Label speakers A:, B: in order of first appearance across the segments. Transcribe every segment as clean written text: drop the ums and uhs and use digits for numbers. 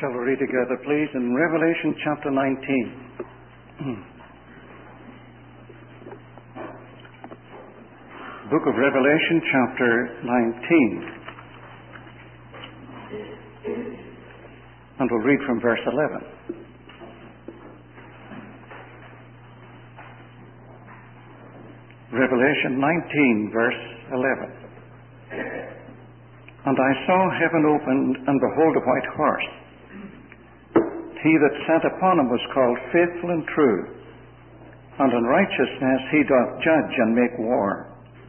A: Shall we read together, please, in Revelation chapter 19. Book of Revelation chapter 19. And we'll read from verse 11. Revelation 19, verse 11. And I saw heaven opened, and behold, a white horse. He that sat upon him was called Faithful and True, and in righteousness he doth judge and make war.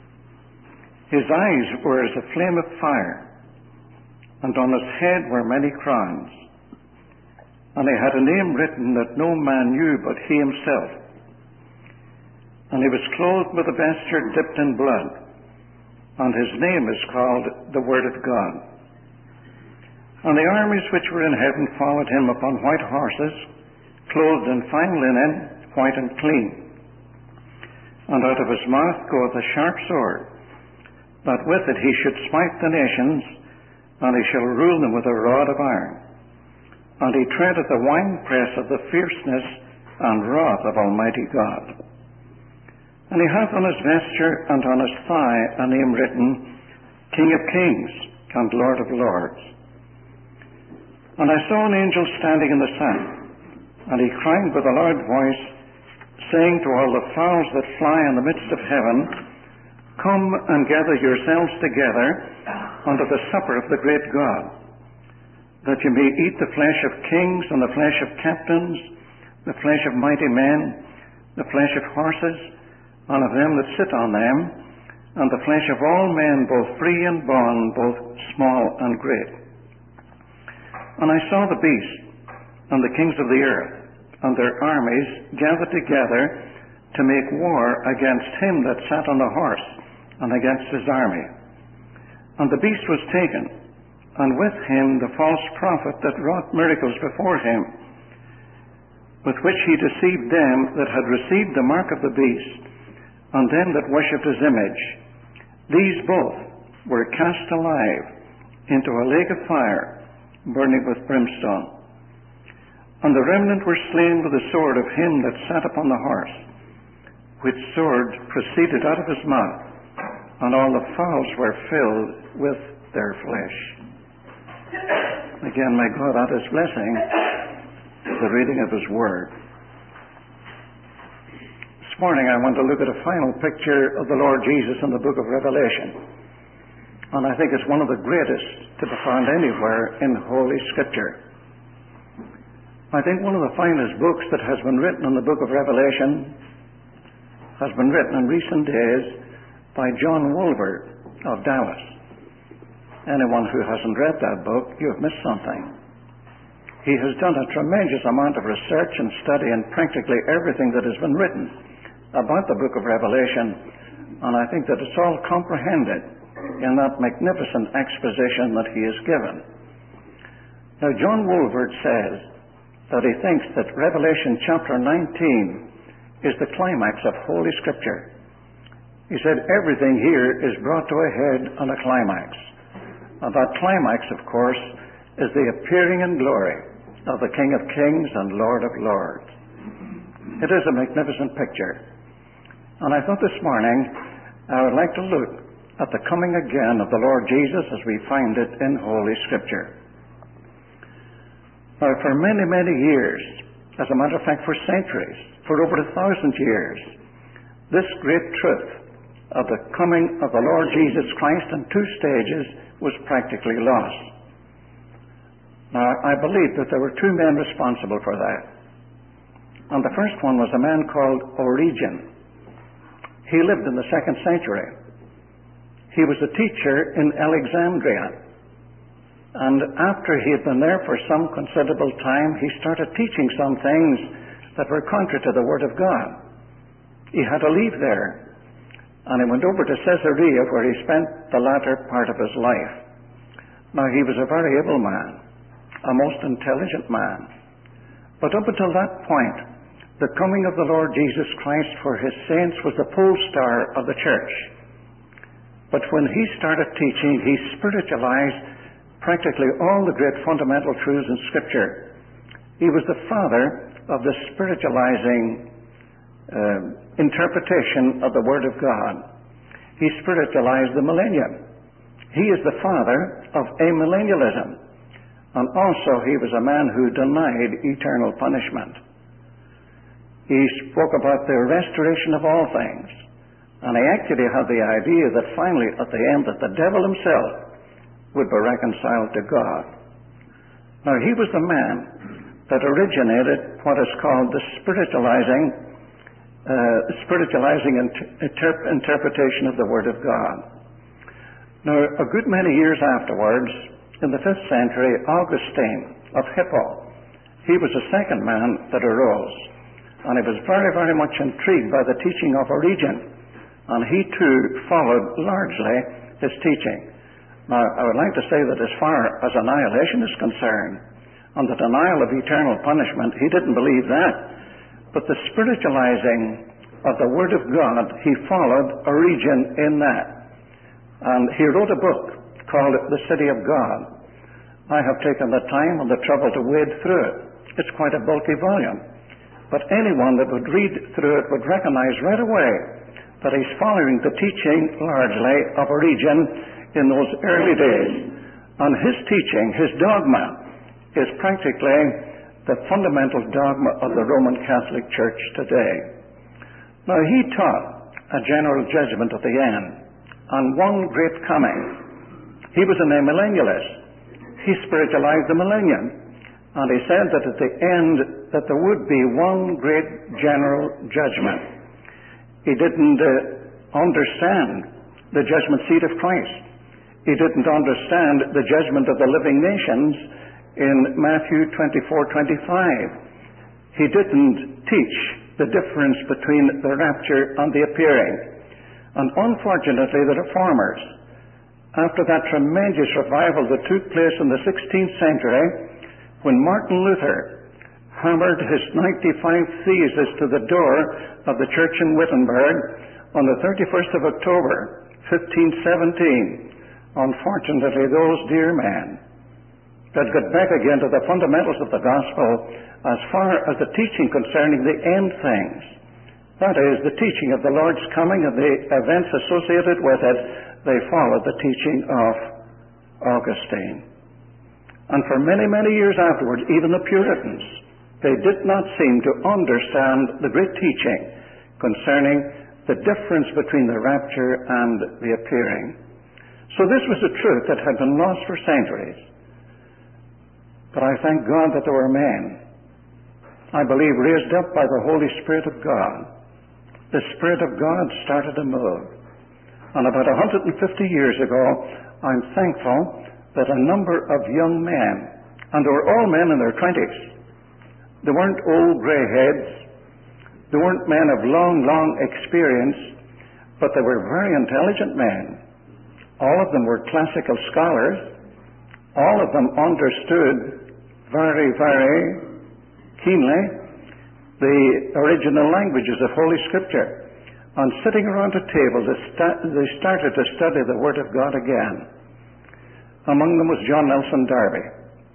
A: His eyes were as a flame of fire, and on his head were many crowns. And he had a name written that no man knew but he himself. And he was clothed with a vesture dipped in blood, and his name is called the Word of God. And the armies which were in heaven followed him upon white horses, clothed in fine linen, white and clean. And out of his mouth goeth a sharp sword, that with it he should smite the nations, and he shall rule them with a rod of iron. And he treadeth the winepress of the fierceness and wrath of Almighty God. And he hath on his vesture and on his thigh a name written, King of Kings and Lord of Lords. And I saw an angel standing in the sun, and he cried with a loud voice, saying to all the fowls that fly in the midst of heaven, Come and gather yourselves together unto the supper of the great God, that ye may eat the flesh of kings, and the flesh of captains, the flesh of mighty men, the flesh of horses, and of them that sit on them, and the flesh of all men, both free and bond, both small and great. And I saw the beast, and the kings of the earth, and their armies gathered together to make war against him that sat on the horse, and against his army. And the beast was taken, and with him the false prophet that wrought miracles before him, with which he deceived them that had received the mark of the beast, and them that worshipped his image. These both were cast alive into a lake of fire, burning with brimstone. And the remnant were slain with the sword of him that sat upon the horse, which sword proceeded out of his mouth, and all the fowls were filled with their flesh. Again, may God add his blessing to the reading of his word. This morning I want to look at a final picture of the Lord Jesus in the book of Revelation. And I think it's one of the greatest to be found anywhere in Holy Scripture. I think one of the finest books that has been written in the book of Revelation has been written in recent days by John Wolver of Dallas. Anyone who hasn't read that book, you have missed something. He has done a tremendous amount of research and study in practically everything that has been written about the book of Revelation, and I think that it's all comprehended in that magnificent exposition that he has given. Now, John Wolver says that he thinks that Revelation chapter 19 is the climax of Holy Scripture. He said everything here is brought to a head and a climax. And that climax, of course, is the appearing in glory of the King of Kings and Lord of Lords. It is a magnificent picture. And I thought this morning I would like to look at the coming again of the Lord Jesus as we find it in Holy Scripture. Now, for many, many years, as a matter of fact for centuries, for over 1,000 years, this great truth of the coming of the Lord Jesus Christ in two stages was practically lost. Now, I believe that there were two men responsible for that. And the first one was a man called Origen. He lived in the 2nd century. He was a teacher in Alexandria. And after he had been there for some considerable time, he started teaching some things that were contrary to the Word of God. He had to leave there, and he went over to Caesarea, where he spent the latter part of his life. Now, he was a very able man, a most intelligent man. But up until that point, the coming of the Lord Jesus Christ for his saints was the pole star of the church. But when he started teaching, he spiritualized practically all the great fundamental truths in Scripture. He was the father of the spiritualizing interpretation of the Word of God. He spiritualized the millennium. He is the father of amillennialism. And also he was a man who denied eternal punishment. He spoke about the restoration of all things. And he actually had the idea that finally, at the end, that the devil himself would be reconciled to God. Now, he was the man that originated what is called the spiritualizing interpretation of the Word of God. Now, a good many years afterwards, in the 5th century, Augustine of Hippo, he was the second man that arose. And he was very, very much intrigued by the teaching of Origen. And he too followed largely his teaching. Now, I would like to say that as far as annihilation is concerned, and the denial of eternal punishment, he didn't believe that. But the spiritualizing of the Word of God, he followed Origen in that. And he wrote a book called The City of God. I have taken the time and the trouble to wade through it. It's quite a bulky volume. But anyone that would read through it would recognize right away that he's following the teaching largely of Origen in those early days. And his teaching, his dogma, is practically the fundamental dogma of the Roman Catholic Church today. Now, he taught a general judgment at the end, and one great coming. He was an amillennialist. He spiritualized the millennium, and he said that at the end that there would be one great general judgment. He didn't understand the judgment seat of Christ. He didn't understand the judgment of the living nations in Matthew 24:25. He didn't teach the difference between the rapture and the appearing. And unfortunately, the reformers, after that tremendous revival that took place in the 16th century, when Martin Luther hammered his 95 Theses to the door of the church in Wittenberg on the 31st of October, 1517, unfortunately, those dear men that got back again to the fundamentals of the gospel as far as the teaching concerning the end things, that is, the teaching of the Lord's coming and the events associated with it, they followed the teaching of Augustine. And for many, many years afterwards, even the Puritans, they did not seem to understand the great teaching concerning the difference between the rapture and the appearing. So this was a truth that had been lost for centuries. But I thank God that there were men, I believe, raised up by the Holy Spirit of God. The Spirit of God started to move. And about 150 years ago, I'm thankful that a number of young men, and they were all men in their 20s, they weren't old gray heads, they weren't men of long experience, but they were very intelligent men. All of them were classical scholars. All of them understood very, very keenly the original languages of Holy Scripture. And sitting around a table, they started to study the Word of God again. Among them was John Nelson Darby.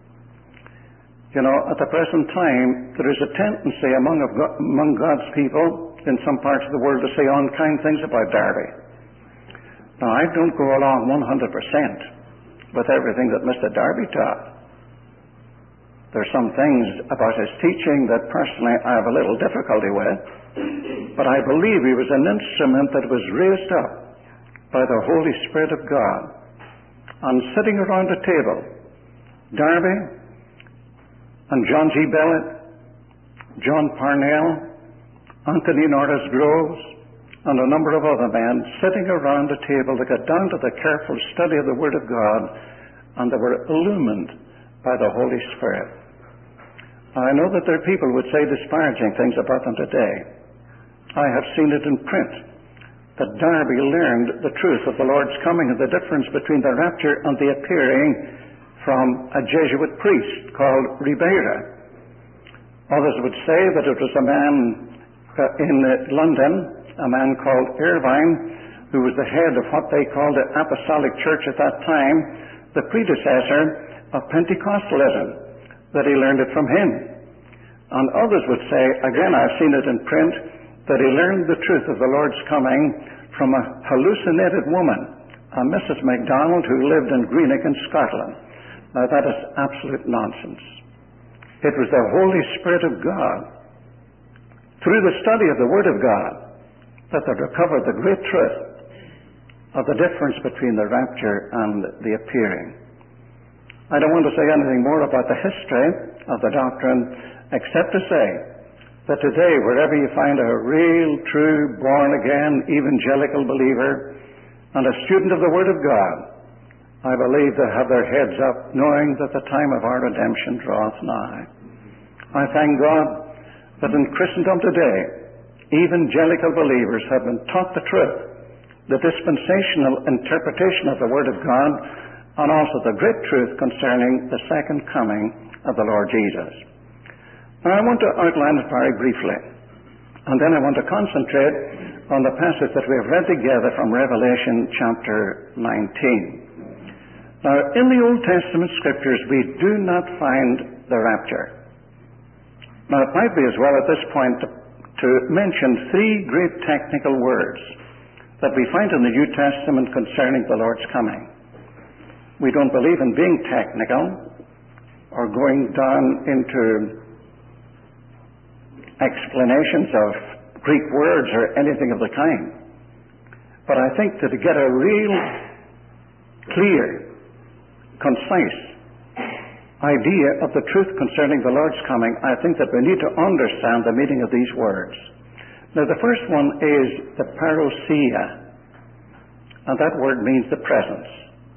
A: You know, at the present time, there is a tendency among God's people in some parts of the world to say unkind things about Darby. Now, I don't go along 100% with everything that Mr. Darby taught. There's some things about his teaching that personally I have a little difficulty with, but I believe he was an instrument that was raised up by the Holy Spirit of God. And sitting around a table, Darby and John G. Bellett, John Parnell, Anthony Norris Groves, and a number of other men sitting around a table that got down to the careful study of the Word of God, and they were illumined by the Holy Spirit. I know that there are people who would say disparaging things about them today. I have seen it in print that Darby learned the truth of the Lord's coming and the difference between the rapture and the appearing from a Jesuit priest called Ribeira. Others would say that it was a man in London, a man called Irvine, who was the head of what they called the Apostolic Church at that time, the predecessor of Pentecostalism, that he learned it from him. And others would say, again, I've seen it in print, that he learned the truth of the Lord's coming from a hallucinated woman, a Mrs. MacDonald, who lived in Greenock in Scotland. Now that is absolute nonsense. It was the Holy Spirit of God, through the study of the Word of God, that they recovered the great truth of the difference between the rapture and the appearing. I don't want to say anything more about the history of the doctrine, except to say that today, wherever you find a real, true, born-again, evangelical believer and a student of the Word of God, I believe they have their heads up, knowing that the time of our redemption draweth nigh. I thank God that in Christendom today, evangelical believers have been taught the truth, the dispensational interpretation of the Word of God, and also the great truth concerning the second coming of the Lord Jesus. Now I want to outline it very briefly, and then I want to concentrate on the passage that we have read together from Revelation chapter 19. Now, in the Old Testament Scriptures, we do not find the rapture. Now, it might be as well at this point to mention three great technical words that we find in the New Testament concerning the Lord's coming. We don't believe in being technical or going down into explanations of Greek words or anything of the kind. But I think that to get a real clear, concise idea of the truth concerning the Lord's coming, I think that we need to understand the meaning of these words. Now, the first one is the parousia, and that word means the presence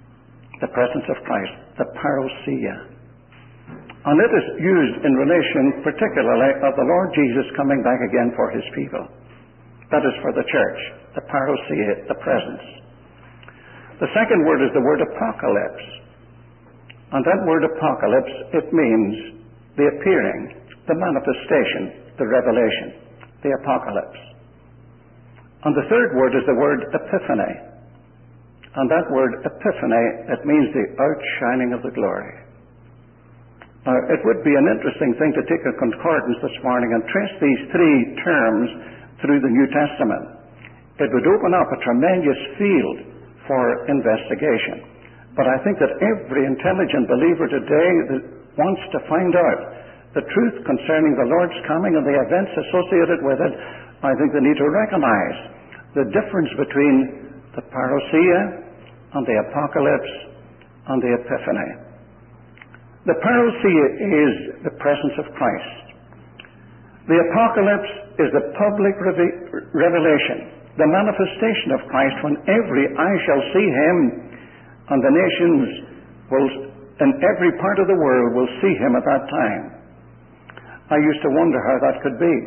A: of Christ, the parousia. And it is used in relation particularly of the Lord Jesus coming back again for his people. That is for the church, the parousia, the presence. The second word is the word apocalypse. And that word apocalypse, it means the appearing, the manifestation, the revelation, the apocalypse. And the third word is the word epiphany. And that word epiphany, it means the outshining of the glory. Now, it would be an interesting thing to take a concordance this morning and trace these three terms through the New Testament. It would open up a tremendous field for investigation. But I think that every intelligent believer today that wants to find out the truth concerning the Lord's coming and the events associated with it, I think they need to recognize the difference between the parousia and the apocalypse and the epiphany. The parousia is the presence of Christ. The apocalypse is the public revelation, the manifestation of Christ, when every eye shall see him, and the nations will, in every part of the world, will see him at that time. I used to wonder how that could be.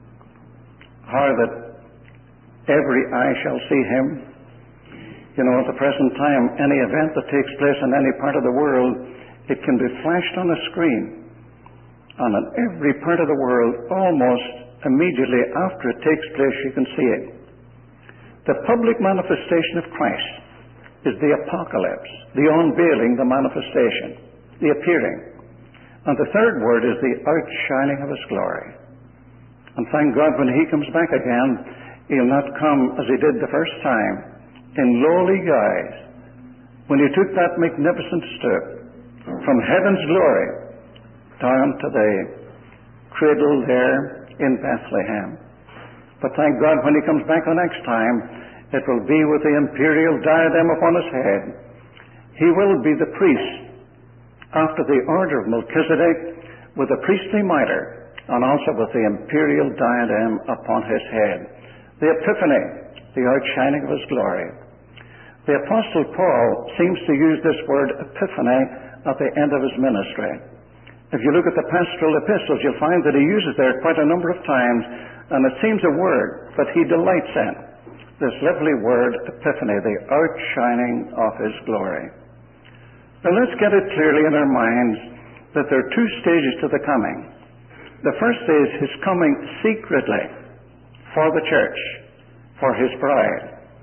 A: How that every eye shall see him. You know, at the present time, any event that takes place in any part of the world, it can be flashed on a screen. And in every part of the world, almost immediately after it takes place, you can see it. The public manifestation of Christ is the apocalypse, the unveiling, the manifestation, the appearing. And the third word is the outshining of his glory. And thank God, when he comes back again, he'll not come as he did the first time, in lowly guise, when he took that magnificent step from heaven's glory down to the cradle there in Bethlehem. But thank God, when he comes back the next time, it will be with the imperial diadem upon his head. He will be the priest after the order of Melchizedek, with the priestly mitre, and also with the imperial diadem upon his head. The epiphany, the outshining of his glory. The Apostle Paul seems to use this word epiphany at the end of his ministry. If you look at the pastoral epistles, you'll find that he uses there quite a number of times, and it seems a word that he delights in. This lovely word, epiphany, the outshining of his glory. Now let's get it clearly in our minds that there are two stages to the coming. The first is his coming secretly for the church, for his bride.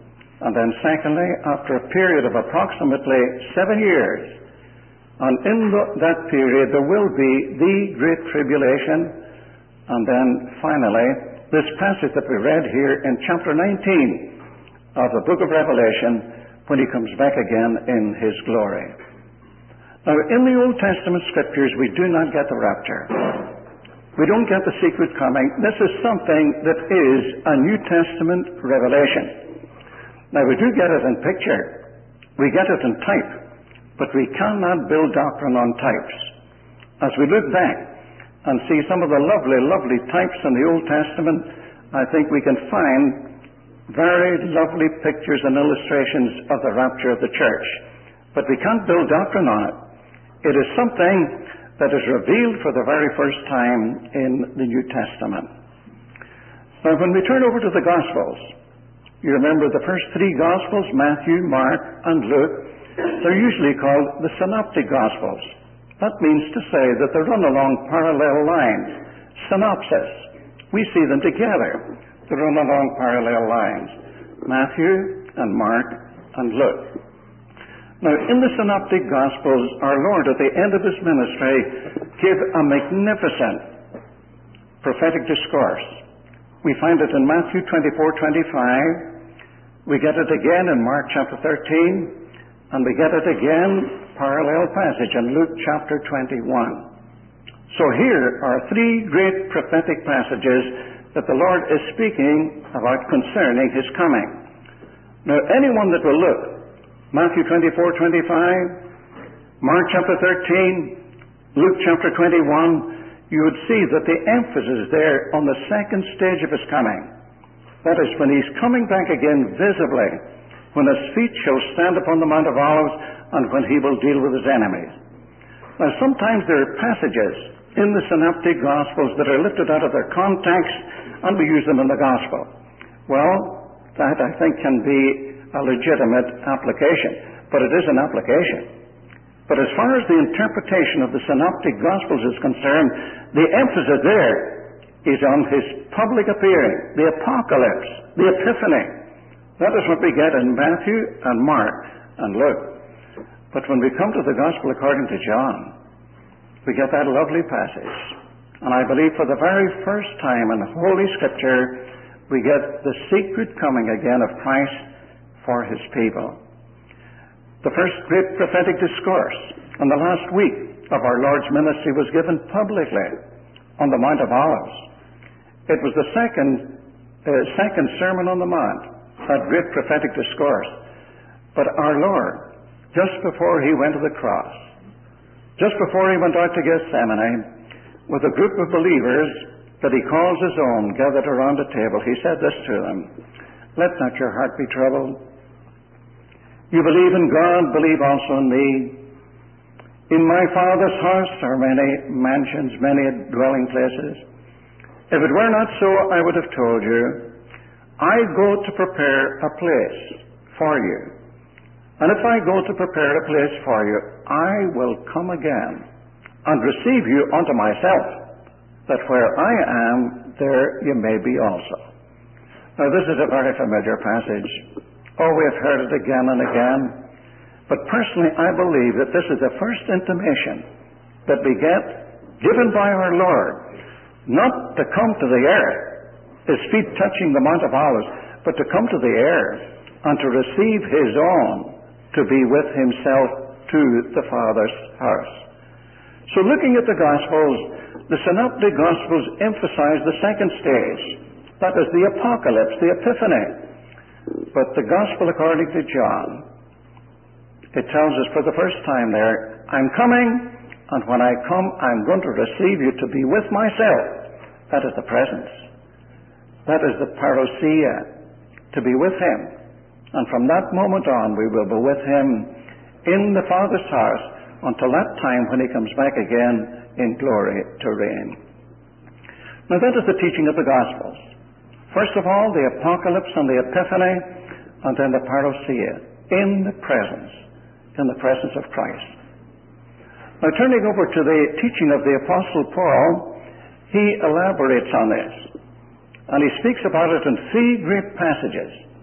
A: And then secondly, after a period of approximately 7 years, and in that period there will be the Great Tribulation. And then finally, this passage that we read here in chapter 19 of the book of Revelation, when he comes back again in his glory. Now, in the Old Testament scriptures, we do not get the rapture. We don't get the secret coming. This is something that is a New Testament revelation. Now, we do get it in picture. We get it in type. But we cannot build doctrine on types. As we look back and see some of the lovely, lovely types in the Old Testament, I think we can find very lovely pictures and illustrations of the rapture of the church. But we can't build doctrine on it. It is something that is revealed for the very first time in the New Testament. Now, when we turn over to the Gospels, you remember the first three Gospels, Matthew, Mark, and Luke, they're usually called the Synoptic Gospels. That means to say that they run along parallel lines. Synopsis. We see them together. They run along parallel lines. Matthew and Mark and Luke. Now, in the Synoptic Gospels, our Lord, at the end of his ministry, gave a magnificent prophetic discourse. We find it in Matthew 24:25. We get it again in Mark chapter 13. And we get it again, parallel passage, in Luke chapter 21. So here are three great prophetic passages that the Lord is speaking about concerning his coming. Now, anyone that will look, Matthew 24:25, Mark chapter 13, Luke chapter 21, you would see that the emphasis there on the second stage of his coming. That is, when he's coming back again visibly, when his feet shall stand upon the Mount of Olives, and when he will deal with his enemies. Now, sometimes there are passages in the Synoptic Gospels that are lifted out of their context, and we use them in the Gospel. Well, that I think can be a legitimate application, but it is an application. But as far as the interpretation of the Synoptic Gospels is concerned, the emphasis there is on his public appearing, the apocalypse, the epiphany. That is what we get in Matthew and Mark and Luke. But when we come to the Gospel according to John, we get that lovely passage. And I believe for the very first time in the Holy Scripture, we get the secret coming again of Christ for his people. The first great prophetic discourse on the last week of our Lord's ministry was given publicly on the Mount of Olives. It was the second Sermon on the Mount, that great prophetic discourse. But our Lord, just before he went to the cross, just before he went out to Gethsemane, with a group of believers that he calls his own gathered around a table, he said this to them: "Let not your heart be troubled. You believe in God, believe also in me. In my Father's house are many mansions, many dwelling places. If it were not so, I would have told you. I go to prepare a place for you. And if I go to prepare a place for you, I will come again and receive you unto myself, that where I am, there you may be also." Now, this is a very familiar passage. Oh, we have heard it again and again. But personally, I believe that this is the first intimation that we get, given by our Lord, not to come to the earth, his feet touching the Mount of Olives, but to come to the earth and to receive his own, to be with himself to the Father's house. So looking at the Gospels, the Synoptic Gospels emphasize the second stage. That is the apocalypse, the epiphany. But the Gospel according to John, it tells us for the first time there, I'm coming, and when I come, I'm going to receive you to be with myself. That is the presence. That is the parousia, to be with him. And from that moment on, we will be with him in the Father's house until that time when he comes back again in glory to reign. Now, that is the teaching of the Gospels. First of all, the apocalypse and the epiphany, and then the parousia, in the presence of Christ. Now, turning over to the teaching of the Apostle Paul, he elaborates on this. And he speaks about it in three great passages.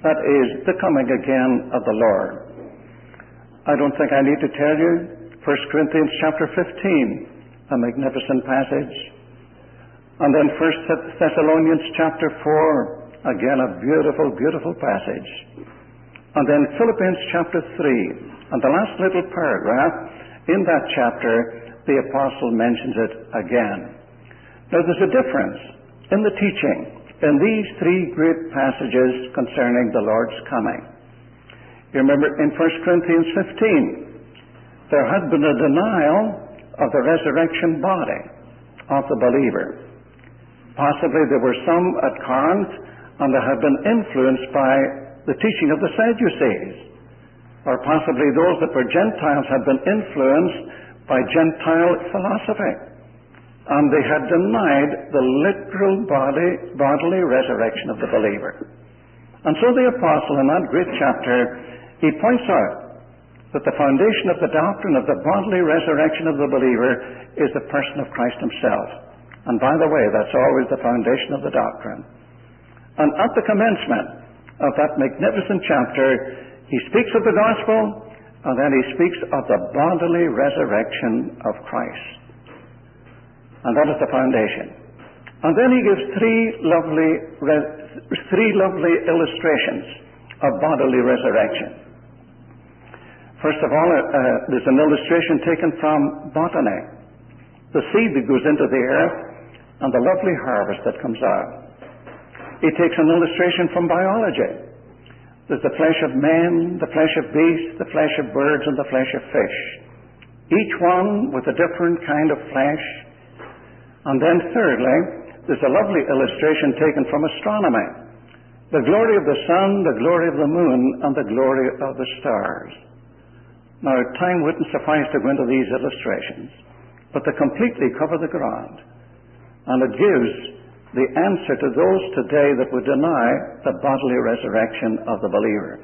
A: That is the coming again of the Lord. I don't think I need to tell you 1 Corinthians chapter 15, a magnificent passage. And then 1 Thessalonians chapter 4, again a beautiful, beautiful passage. And then Philippians chapter 3, and the last little paragraph in that chapter, the apostle mentions it again. Now there's a difference in the teaching in these three great passages concerning the Lord's coming. You remember in 1 Corinthians 15, there had been a denial of the resurrection body of the believer. Possibly there were some at Corinth, and they had been influenced by the teaching of the Sadducees. Or possibly those that were Gentiles had been influenced by Gentile philosophy. And they had denied the literal bodily resurrection of the believer. And so the apostle in that great chapter, he points out that the foundation of the doctrine of the bodily resurrection of the believer is the person of Christ himself. And by the way, that's always the foundation of the doctrine. And at the commencement of that magnificent chapter, he speaks of the gospel, and then he speaks of the bodily resurrection of Christ. And that is the foundation. And then he gives three lovely illustrations of bodily resurrection. First of all, there's an illustration taken from botany, the seed that goes into the earth and the lovely harvest that comes out. He takes an illustration from biology. There's the flesh of men, the flesh of beasts, the flesh of birds, and the flesh of fish. Each one with a different kind of flesh. And then thirdly, there's a lovely illustration taken from astronomy. The glory of the sun, the glory of the moon, and the glory of the stars. Now, time wouldn't suffice to go into these illustrations, but they completely cover the ground. And it gives the answer to those today that would deny the bodily resurrection of the believer.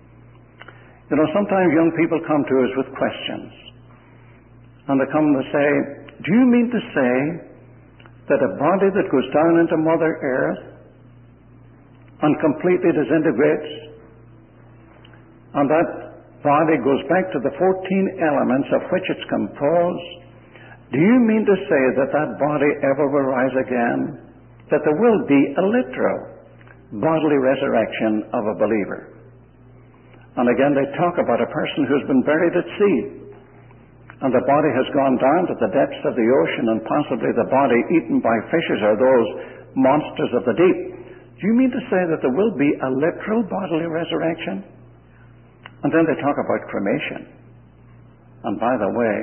A: You know, sometimes young people come to us with questions. And they come and they say, do you mean to say that a body that goes down into Mother Earth and completely disintegrates, and that body goes back to the 14 elements of which it's composed, do you mean to say that that body ever will rise again? That there will be a literal bodily resurrection of a believer? And again, they talk about a person who's been buried at sea, and the body has gone down to the depths of the ocean, and possibly the body eaten by fishes or those monsters of the deep. Do you mean to say that there will be a literal bodily resurrection? And then they talk about cremation. And by the way,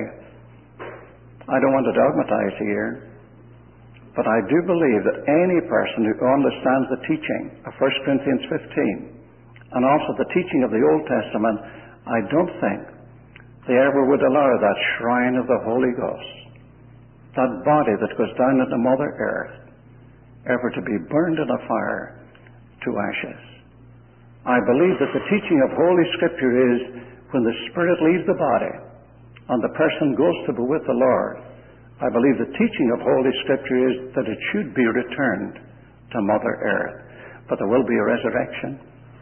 A: I don't want to dogmatize here, but I do believe that any person who understands the teaching of 1 Corinthians 15 and also the teaching of the Old Testament, I don't think they ever would allow that shrine of the Holy Ghost, that body that goes down into Mother Earth, ever to be burned in a fire to ashes. I believe that the teaching of Holy Scripture is when the spirit leaves the body and the person goes to be with the Lord, I believe the teaching of Holy Scripture is that it should be returned to Mother Earth. But there will be a resurrection.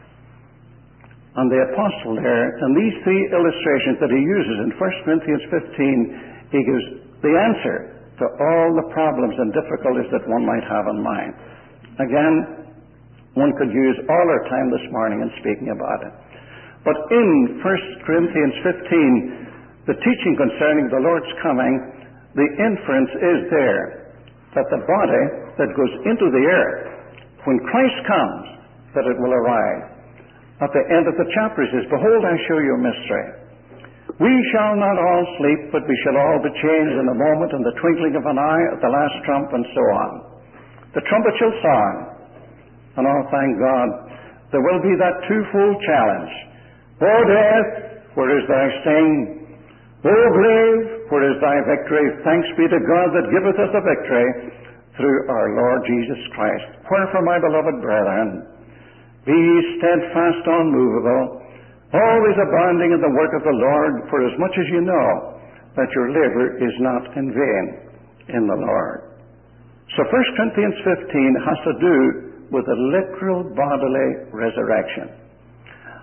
A: And the apostle there, in these three illustrations that he uses in 1 Corinthians 15, he gives the answer to all the problems and difficulties that one might have in mind. Again, one could use all our time this morning in speaking about it. But in 1 Corinthians 15, the teaching concerning the Lord's coming, the inference is there that the body that goes into the earth, when Christ comes, that it will arise. At the end of the chapter he says, behold, I show you a mystery. We shall not all sleep, but we shall all be changed in a moment, in the twinkling of an eye, at the last trump, and so on. The trumpet shall sound, and oh, thank God, there will be that twofold challenge. O death, where is thy sting? O grave, where is thy victory? Thanks be to God that giveth us the victory through our Lord Jesus Christ. Wherefore, my beloved brethren, be ye steadfast, unmovable, always abounding in the work of the Lord, for as much as you know that your labor is not in vain in the Lord. So 1 Corinthians 15 has to do with a literal bodily resurrection.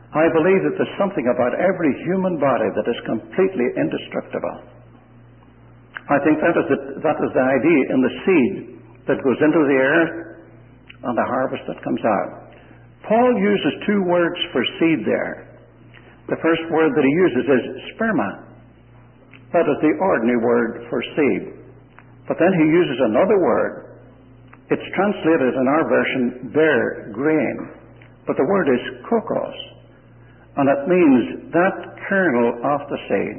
A: I believe that there's something about every human body that is completely indestructible. I think that is the idea in the seed that goes into the earth and the harvest that comes out. Paul uses two words for seed there. The first word that he uses is sperma. That is the ordinary word for seed. But then he uses another word. It's translated in our version, bare grain. But the word is kokos. And it means that kernel of the seed.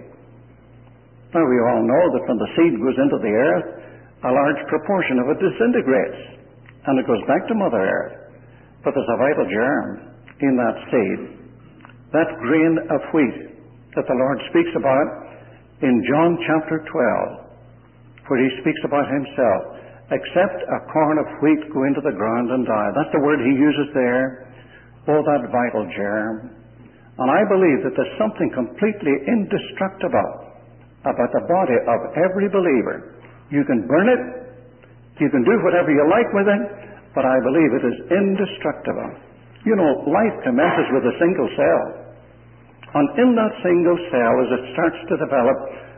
A: Now we all know that when the seed goes into the earth, a large proportion of it disintegrates. And it goes back to Mother Earth. But there's a vital germ in that seed. That grain of wheat that the Lord speaks about in John chapter 12, where he speaks about himself. Except a corn of wheat go into the ground and die. That's the word he uses there. Oh, that vital germ. And I believe that there's something completely indestructible about the body of every believer. You can burn it, you can do whatever you like with it, but I believe it is indestructible. You know, life commences with a single cell. And in that single cell, as it starts to develop,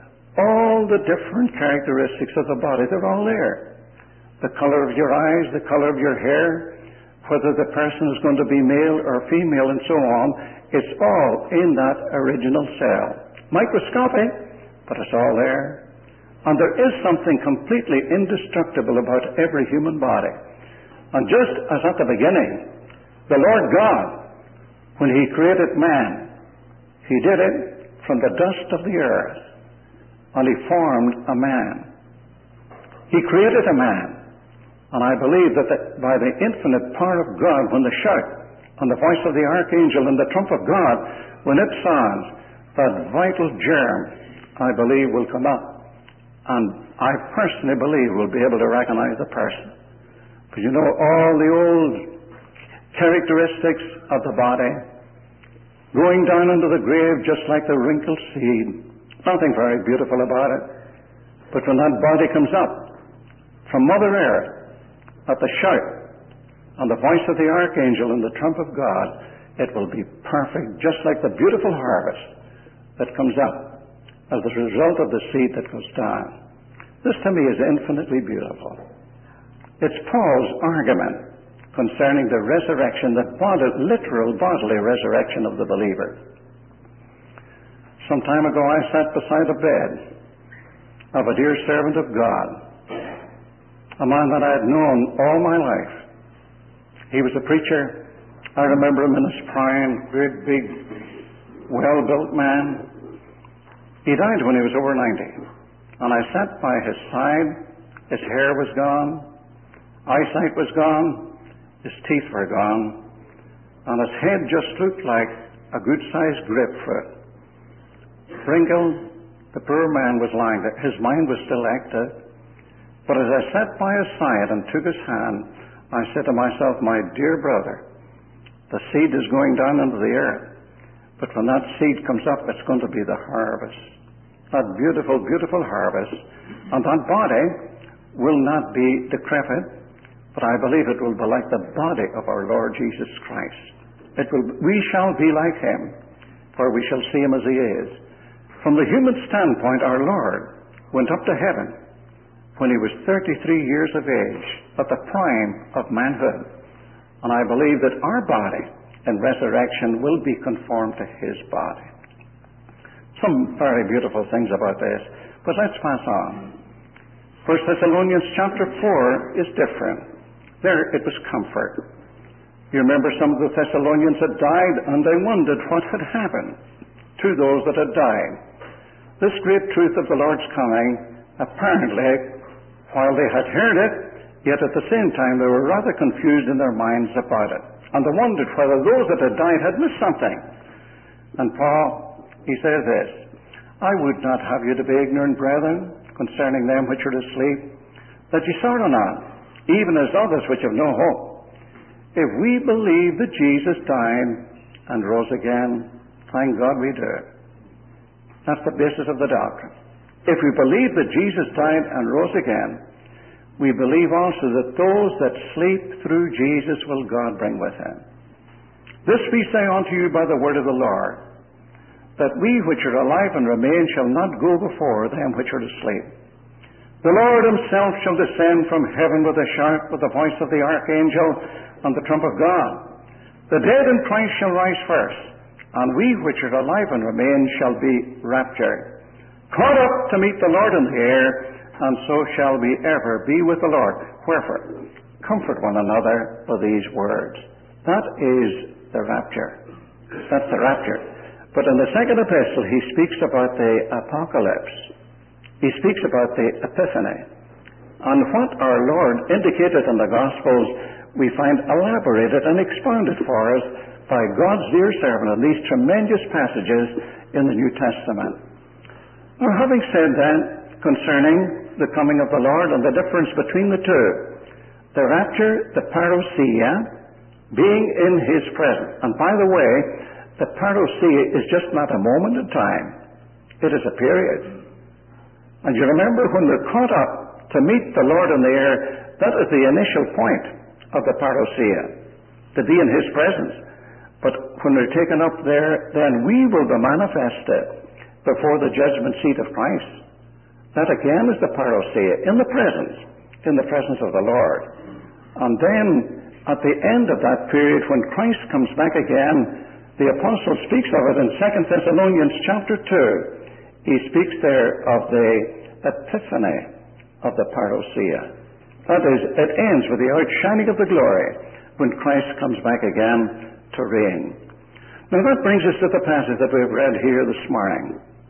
A: all the different characteristics of the body, they're all there. The color of your eyes, the color of your hair, whether the person is going to be male or female and so on, it's all in that original cell. Microscopic, but it's all there. And there is something completely indestructible about every human body. And just as at the beginning, the Lord God, when he created man, he did it from the dust of the earth, and he formed a man. He created a man, and I believe that by the infinite power of God, when the shout and the voice of the archangel and the trump of God, when it sounds, that vital germ, I believe, will come up. And I personally believe we'll be able to recognize the person. But you know, all the old characteristics of the body, going down into the grave just like the wrinkled seed, nothing very beautiful about it. But when that body comes up from Mother Earth, at the shout and the voice of the archangel and the trump of God, it will be perfect, just like the beautiful harvest that comes up as the result of the seed that goes down. This to me is infinitely beautiful. It's Paul's argument concerning the resurrection, the literal bodily resurrection of the believer. Some time ago I sat beside a bed of a dear servant of God, a man that I had known all my life. He was a preacher. I remember him in his prime, great big, well-built man. He died when he was over 90. And I sat by his side. His hair was gone. Eyesight was gone. His teeth were gone. And his head just looked like a good-sized grapefruit. Wrinkled, the poor man was lying there. His mind was still active. But as I sat by his side and took his hand, I said to myself, my dear brother, the seed is going down into the earth. But when that seed comes up, it's going to be the harvest. That beautiful, beautiful harvest. And that body will not be decrepit, but I believe it will be like the body of our Lord Jesus Christ. We shall be like him, for we shall see him as he is. From the human standpoint, our Lord went up to heaven when he was 33 years of age, at the prime of manhood. And I believe that our body in resurrection will be conformed to his body. Some very beautiful things about this, but let's pass on. 1 Thessalonians chapter 4 is different. There it was comfort. You remember some of the Thessalonians had died, and they wondered what had happened to those that had died. This great truth of the Lord's coming, apparently, while they had heard it, yet at the same time they were rather confused in their minds about it. And they wondered whether those that had died had missed something. And Paul, he says this, I would not have you to be ignorant, brethren, concerning them which are asleep, that ye sorrow not, even as others which have no hope. If we believe that Jesus died and rose again, thank God we do it. That's the basis of the doctrine. If we believe that Jesus died and rose again, we believe also that those that sleep through Jesus will God bring with him. This we say unto you by the word of the Lord, that we which are alive and remain shall not go before them which are asleep. The Lord himself shall descend from heaven with a shout, with the voice of the archangel, and the trump of God. The dead in Christ shall rise first, and we which are alive and remain shall be raptured, caught up to meet the Lord in the air, and so shall we ever be with the Lord. Wherefore, comfort one another with these words. That is the rapture. That's the rapture. But in the second epistle, he speaks about the apocalypse. He speaks about the epiphany. And what our Lord indicated in the Gospels, we find elaborated and expounded for us by God's dear servant in these tremendous passages in the New Testament. Now, having said that concerning the coming of the Lord and the difference between the two, the rapture, the parousia, being in his presence. And by the way, the parousia is just not a moment in time. It is a period. And you remember when they're caught up to meet the Lord in the air, that is the initial point of the parousia, to be in his presence. But when they're taken up there, then we will be manifested before the judgment seat of Christ. That again is the parousia, in the presence of the Lord. And then at the end of that period, when Christ comes back again, the apostle speaks of it in 2 Thessalonians chapter 2. He speaks there of the epiphany of the parousia. That is, it ends with the outshining of the glory when Christ comes back again to reign. Now that brings us to the passage that we've read here this morning.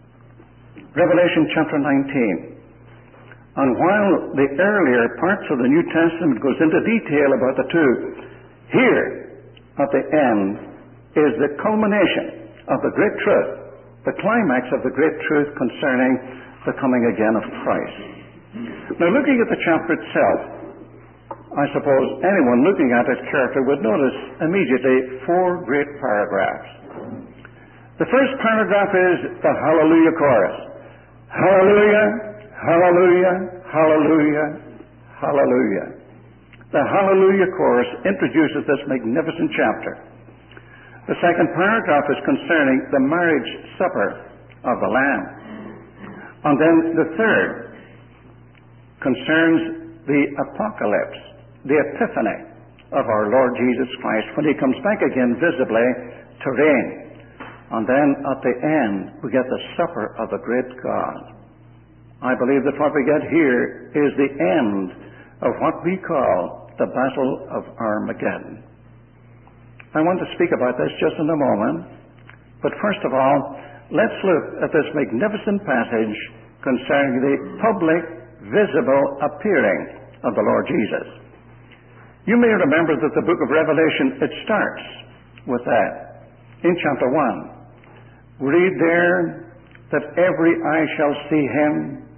A: Revelation chapter 19. And while the earlier parts of the New Testament goes into detail about the two, here at the end is the culmination of the great truth, the climax of the great truth concerning the coming again of Christ. Now, looking at the chapter itself, I suppose anyone looking at it carefully would notice immediately four great paragraphs. The first paragraph is the Hallelujah chorus. Hallelujah, hallelujah, hallelujah, hallelujah. The Hallelujah chorus introduces this magnificent chapter. The second paragraph is concerning the marriage supper of the Lamb. And then the third concerns the apocalypse, the epiphany of our Lord Jesus Christ when he comes back again visibly to reign. And then at the end we get the supper of the great God. I believe that what we get here is the end of what we call the Battle of Armageddon. I want to speak about this just in a moment, but first of all, let's look at this magnificent passage concerning the public, visible appearing of the Lord Jesus. You may remember that the book of Revelation, it starts with that. In chapter 1, we read there that every eye shall see him,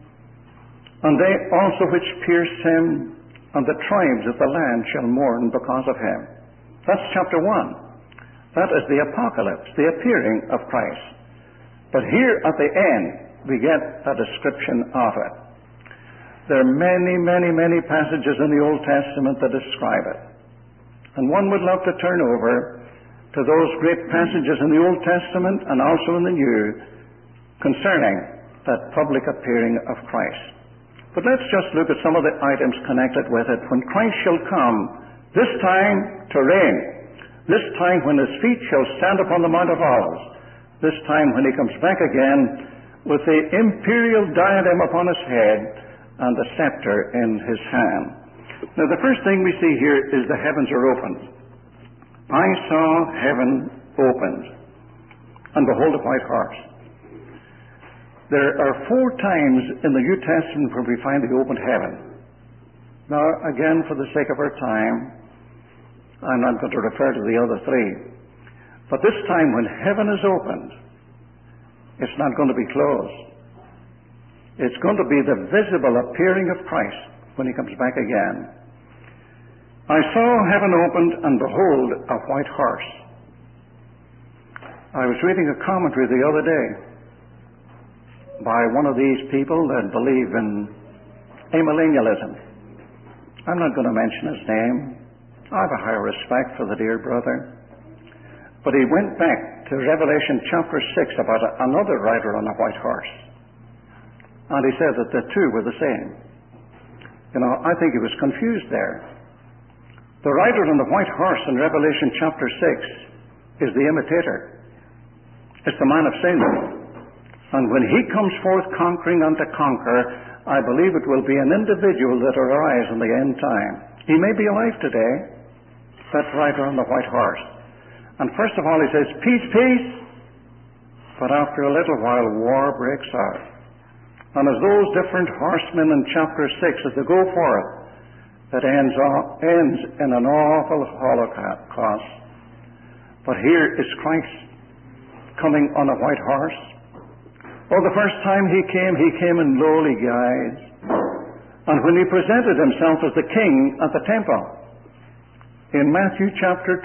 A: and they also which pierced him, and the tribes of the land shall mourn because of him. That's chapter 1. That is the apocalypse, the appearing of Christ. But here at the end, we get a description of it. There are many, many, many passages in the Old Testament that describe it. And one would love to turn over to those great passages in the Old Testament and also in the New concerning that public appearing of Christ. But let's just look at some of the items connected with it. When Christ shall come, this time to reign, this time when his feet shall stand upon the Mount of Olives, this time when he comes back again with the imperial diadem upon his head and the scepter in his hand. Now the first thing we see here is the heavens are opened. I saw heaven opened, and behold a white horse. There are 4 times in the New Testament where we find the opened heaven. Now, again, for the sake of our time, I'm not going to refer to the other 3. But this time when heaven is opened, it's not going to be closed. It's going to be the visible appearing of Christ when he comes back again. I saw heaven opened, and behold, a white horse. I was reading a commentary the other day by one of these people that believe in amillennialism. I'm not going to mention his name. I have a high respect for the dear brother. But he went back to Revelation chapter 6 about another rider on a white horse. And he said that the two were the same. I think he was confused there. The rider on the white horse in Revelation chapter 6 is the imitator. It's the man of sin. And when he comes forth conquering and to conquer, I believe it will be an individual that will arise in the end time. He may be alive today, that rider on the white horse. And first of all he says, peace, peace. But after a little while, war breaks out. And as those different horsemen in chapter 6, as they go forth, it ends in an awful holocaust. But here is Christ coming on a white horse. Oh, the first time he came in lowly guise. And when he presented himself as the king at the temple, in Matthew chapter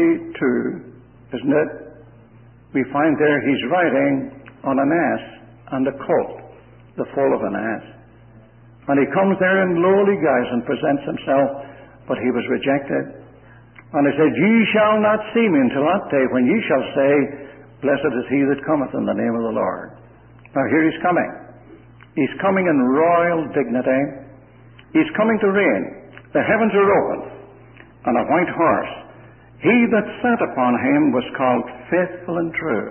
A: 22, isn't it? We find there he's riding on an ass and a colt, the foal of an ass. And he comes there in lowly guise and presents himself, but he was rejected. And he said, ye shall not see me until that day when ye shall say, blessed is he that cometh in the name of the Lord. Now here he's coming. He's coming in royal dignity. He's coming to reign. The heavens are open. On a white horse. He that sat upon him was called Faithful and True.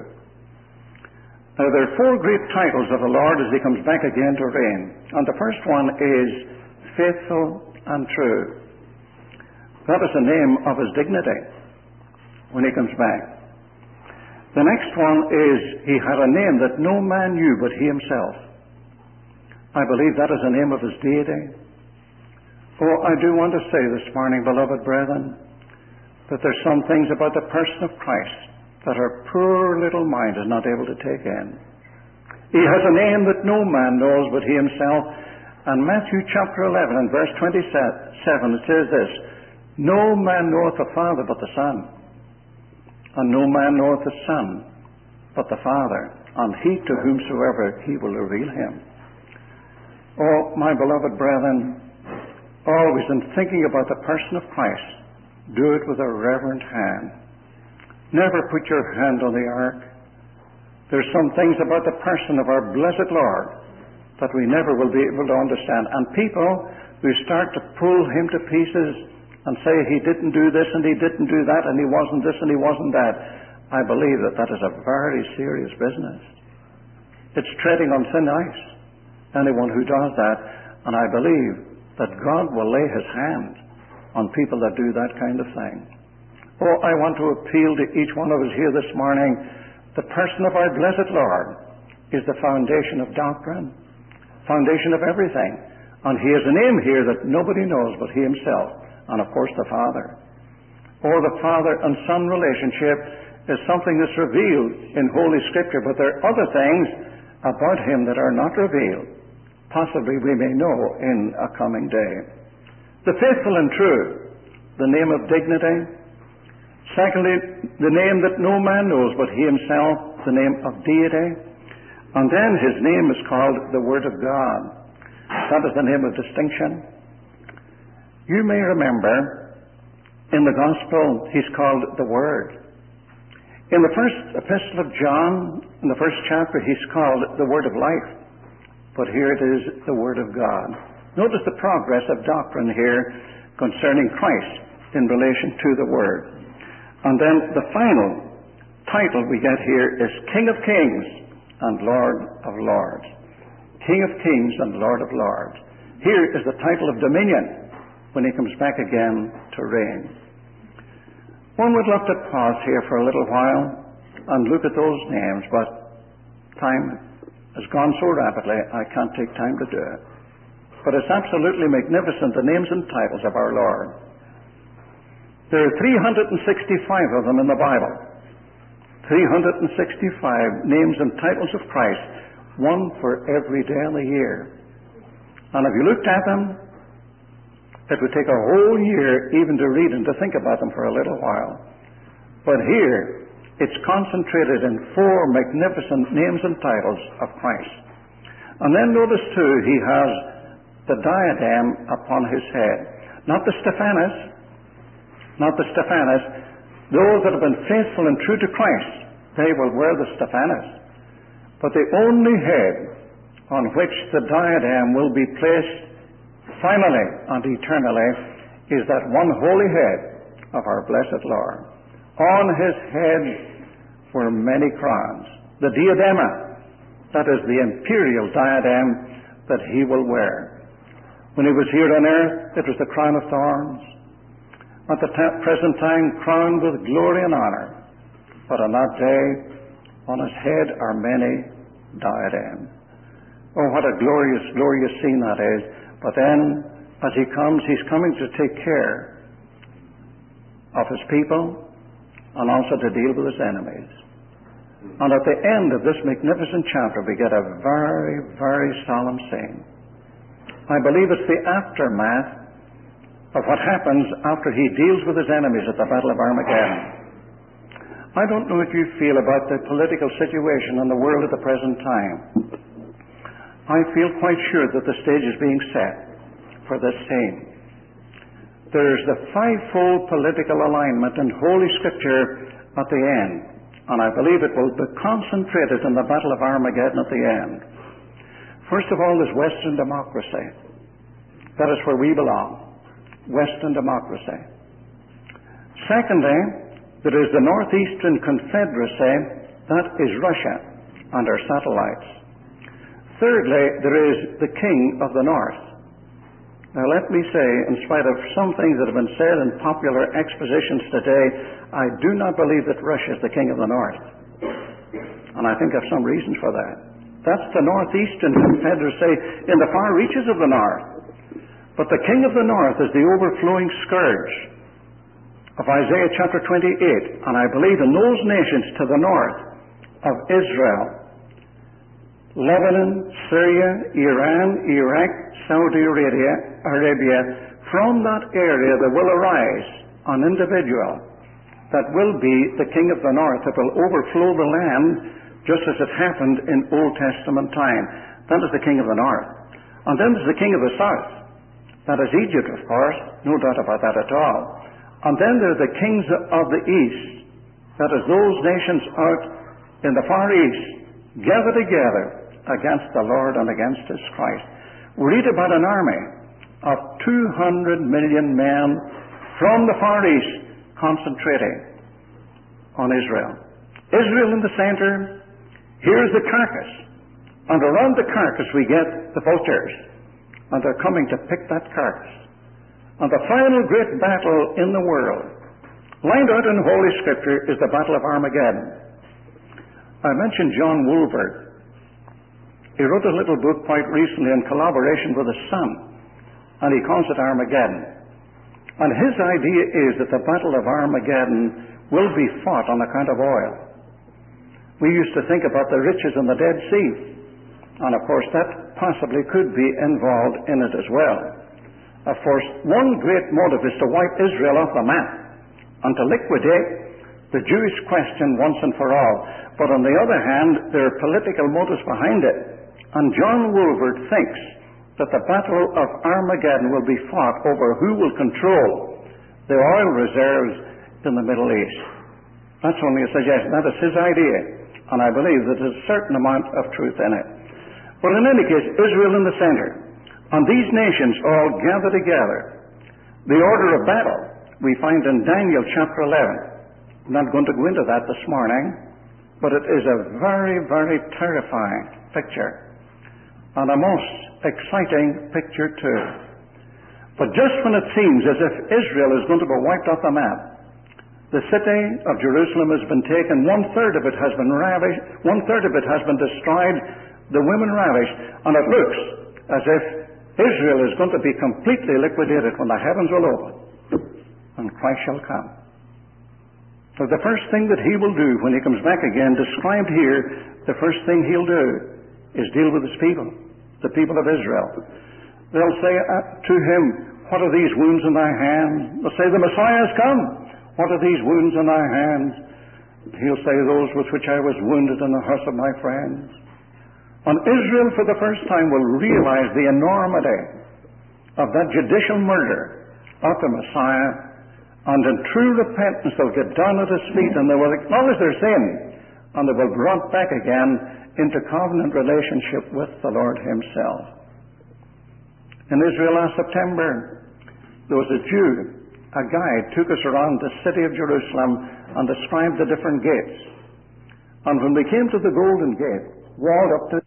A: Now there are four great titles of the Lord as he comes back again to reign. And the first one is Faithful and True. That is the name of his dignity when he comes back. The next one is he had a name that no man knew but he himself. I believe that is the name of his deity. Oh, I do want to say this morning, beloved brethren, that there's some things about the person of Christ that our poor little mind is not able to take in. He has a name that no man knows but he himself. And Matthew chapter 11 and verse 27, it says this, no man knoweth the Father but the Son, and no man knoweth the Son but the Father, and he to whomsoever he will reveal him. Oh, my beloved brethren, always in thinking about the person of Christ, do it with a reverent hand. Never put your hand on the ark. There's some things about the person of our blessed Lord that we never will be able to understand. And people who start to pull him to pieces and say he didn't do this and he didn't do that and he wasn't this and he wasn't that, I believe that that is a very serious business. It's treading on thin ice, anyone who does that. And I believe that God will lay his hand on people that do that kind of thing. Oh, I want to appeal to each one of us here this morning. The person of our blessed Lord is the foundation of doctrine, foundation of everything. And he has a name here that nobody knows but he himself, and of course the Father. Or the Father and Son relationship is something that's revealed in Holy Scripture, but there are other things about him that are not revealed. Possibly we may know in a coming day. The faithful and true, the name of dignity. Secondly, the name that no man knows but he himself, the name of deity. And then his name is called the Word of God. That is the name of distinction. You may remember in the Gospel he's called the Word. In the first epistle of John, in the first chapter, he's called the Word of Life. But here it is, the Word of God. Notice the progress of doctrine here concerning Christ in relation to the Word. And then the final title we get here is King of Kings and Lord of Lords. King of Kings and Lord of Lords. Here is the title of dominion when he comes back again to reign. One would love to pause here for a little while and look at those names, but time has gone so rapidly I can't take time to do it. But it's absolutely magnificent, the names and titles of our Lord. There are 365 of them in the Bible. 365 names and titles of Christ, one for every day of the year. And if you looked at them, it would take a whole year even to read and to think about them for a little while. But here, it's concentrated in four magnificent names and titles of Christ. And then notice too, he has the diadem upon his head. Not the Stephanos, Those that have been faithful and true to Christ, they will wear the Stephanos. But the only head on which the diadem will be placed finally and eternally is that one holy head of our blessed Lord. On his head were many crowns. The diadema, that is the imperial diadem that he will wear. When he was here on earth, it was the crown of thorns. At the present time, crowned with glory and honor. But on that day, on his head are many diadems. Oh, what a glorious, glorious scene that is. But then, as he comes, he's coming to take care of his people and also to deal with his enemies. And at the end of this magnificent chapter, we get a very, very solemn scene. I believe it's the aftermath of what happens after he deals with his enemies at the Battle of Armageddon. I don't know what you feel about the political situation in the world at the present time. I feel quite sure that the stage is being set for this scene. There's the fivefold political alignment in Holy Scripture at the end, and I believe it will be concentrated in the Battle of Armageddon at the end. First of all, there's Western democracy. That is where we belong. Western democracy. Secondly, there is the Northeastern Confederacy, that is Russia and our satellites. Thirdly, there is the King of the North. Now let me say, in spite of some things that have been said in popular expositions today, I do not believe that Russia is the King of the North. And I think I have some reasons for that. That's the Northeastern Confederacy in the far reaches of the North. But the King of the North is the overflowing scourge of Isaiah chapter 28. And I believe in those nations to the north of Israel, Lebanon, Syria, Iran, Iraq, Saudi Arabia, from that area there will arise an individual that will be the King of the North, that will overflow the land just as it happened in Old Testament time. That is the King of the North. And then there's the King of the South. That is Egypt, of course, no doubt about that at all. And then there are the kings of the east, that is those nations out in the far east, gather together against the Lord and against his Christ. We read about an army of 200 million men from the far east concentrating on Israel. Israel in the center, here's the carcass. And around the carcass we get the vultures. And they're coming to pick that carcass. And the final great battle in the world, lined out in Holy Scripture, is the Battle of Armageddon. I mentioned John Woolver. He wrote a little book quite recently in collaboration with his son, and he calls it Armageddon. And his idea is that the Battle of Armageddon will be fought on account of oil. We used to think about the riches in the Dead Sea, and of course that possibly could be involved in it as well. Of course, one great motive is to wipe Israel off the map and to liquidate the Jewish question once and for all. But on the other hand, there are political motives behind it. And John Woolver thinks that the Battle of Armageddon will be fought over who will control the oil reserves in the Middle East. That's only a suggestion. That is his idea. And I believe that there's a certain amount of truth in it. But in any case, Israel in the center, and these nations all gather together. The order of battle we find in Daniel chapter 11. I'm not going to go into that this morning, but it is a very, very terrifying picture, and a most exciting picture too. But just when it seems as if Israel is going to be wiped off the map, the city of Jerusalem has been taken, one-third of it has been ravished, one-third of it has been destroyed, the women ravished, and it looks as if Israel is going to be completely liquidated when the heavens will open and Christ shall come. So the first thing that he will do when he comes back again, described here, the first thing he'll do is deal with his people, the people of Israel. They'll say to him, "What are these wounds in thy hands?" They'll say, "The Messiah has come. What are these wounds in thy hands?" He'll say, "Those with which I was wounded in the house of my friends." And Israel for the first time will realize the enormity of that judicial murder of the Messiah, And in true repentance, they'll get down at His feet and they will acknowledge their sin, and they will be brought back again into covenant relationship with the Lord Himself. In Israel last September, there was a Jew, a guide, took us around the city of Jerusalem and described the different gates. And when we came to the Golden Gate, walled up to